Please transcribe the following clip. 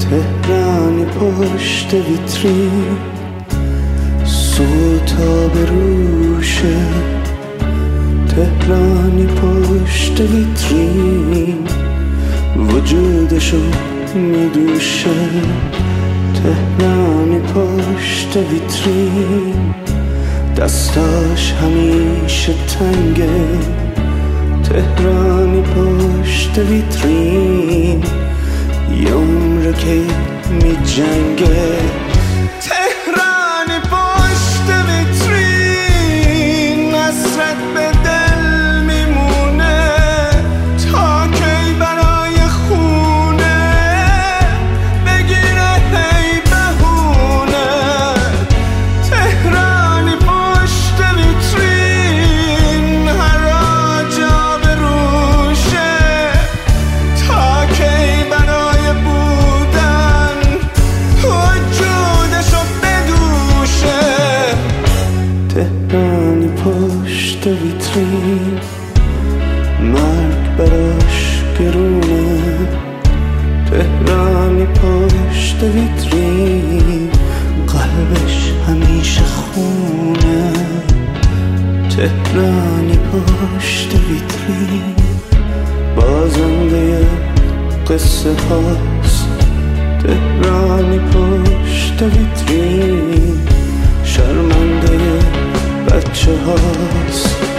تهرانی پشت ویترین، صبح به روشه. تهرانی پشت ویترین، وجودشو میدوشه. تهرانی پشت ویترین، دستاش همیشه تنگه. تهرانی پشت ویترین، یه عمره که می جنگه. تهرانی پشت ویترین، حسرت به دل میمونه. تا کی برای خونه بگیره هی بهونه. تهرانی پشت ویترین، هر جا به روشه. تا کی برای بودن وجودشو بدوشه. تهرانی پشت ویترین، مرگ براش گرونه. تهرانی پشت ویترین، قلبش همیشه خونه. تهرانی پشت ویترین، بازنده قصه هاست. تهرانی پشت ویترین، شرمنده بچه هاست.